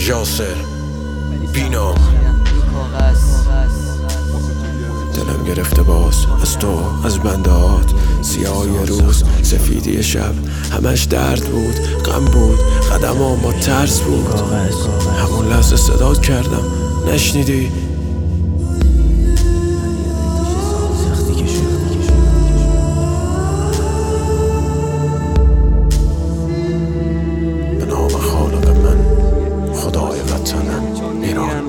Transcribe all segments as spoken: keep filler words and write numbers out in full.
یاسر بینا دلم گرفته باز از تو، از بندهات، سیاهی روز، سفیدی شب، همش درد بود، غم بود، قدمام با ترس بود. همون لحظه صدات کردم، نشنیدی؟ به نام خالق من، خدای وطنم ایران.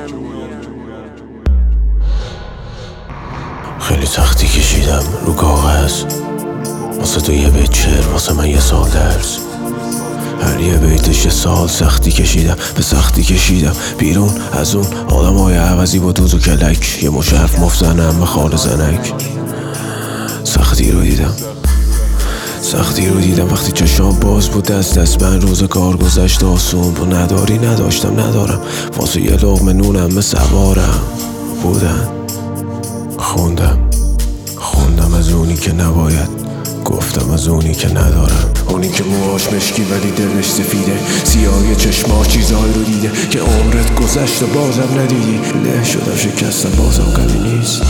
خیلی سختی کشیدم رو کاغذ، واسه تو یه بیت شعر، واسه من یه سال درس. هر یه بیتش یه سال سختی کشیدم، به سختی کشیدم بیرون از اون آدم های عوضی با دوز و کلک. یه مشرف مفزنم به خال زنک. سختی رو دیدم سختی رو دیدم وقتی چشام باز بود، دست دست من روز کار گذشت آسون بود. نداری نداشتم ندارم، واسه یه لقمه نونم سوارم بودن. خوندم خوندم از اونی که نباید، گفتم از اونی که ندارم. اونی که موهاش مشکی ولی دلش سفیده، سیاهی چشماش چیزایی رو دیده که عمرت گذشت و بازم ندیدی. له شدم شکستم بازم غمی نیست.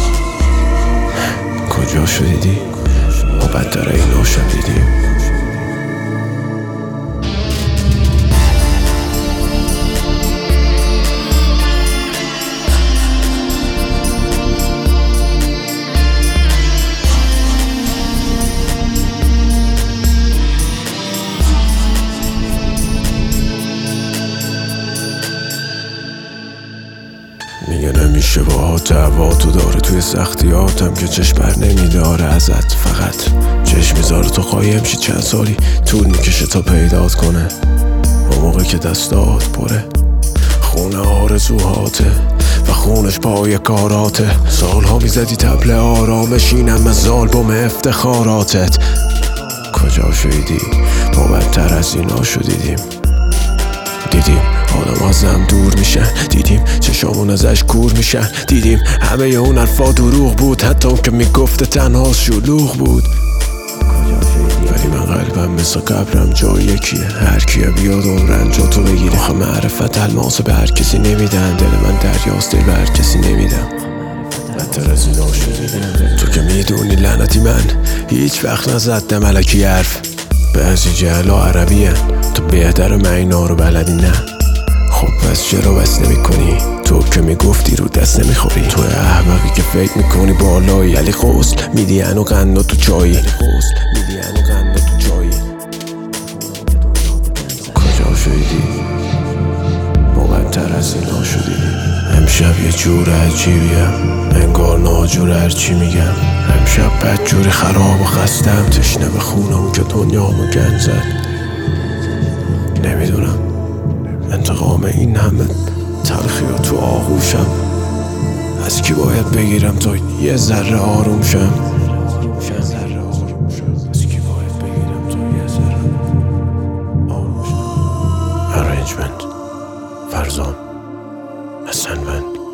کجا شدیدی؟ ما بدتر اینا شدیدیم. میگه نمیشه با هوا تو داره توی سختیاتم که چشم بر نمیداره ازت. فقط چشم میذاره تو قایم شی، چند سالی طول میکشه تا پیدات کنه. اون موقع که دستات پره خونه آرزوهاته و خونش پای کاراته. سالها میزدی تبل آرامش، اینم از آلبوم افتخاراتت. کجا شدیدی؟ ما بدتر از اینا شدیدیم. دیدیم آدم ازم دور میشن، دیدیم چشامون ازش کور میشن، دیدیم همه اون حرفا دروغ بود، حتی اون که میگفت تنها شلوغ بود. ولی من قلبم مثل قبرم جای یکیه، هر کیه بیاد عمرن جا تو بگیره. آخه معرفت الماس به هر کسی نمیدن، دل من دریاست دل به هر کسی نمیدم. بدتر از اینا شدیدم. تو که میدونی لعنتی من هیچ وقت نزدم الکی حرف. بعضی جهلا عربی هن، تو بهتر من اینا رو بلدی نه. خب پس چرا بس نمی کنی؟ تو که میگفتی رو دست نمیخوری. تو احمقی که فکر میکنی بالایی، علی غسل میدی انو قندا تو چایی. کجا شدیدی؟ ما بدتر از اینا شدیدیم. امشب یه جور عجیبیم، انگار ناجور هرچی میگم. امشب بد جوری خراب و خستم، تشنه به خونم که دنیامو گند زد. نمیدونم انتقام این همه تلخی رو تو آغوشم از کی باید بگیرم تا یه ذره آروم شم. Arrangement فرزان حسنوند.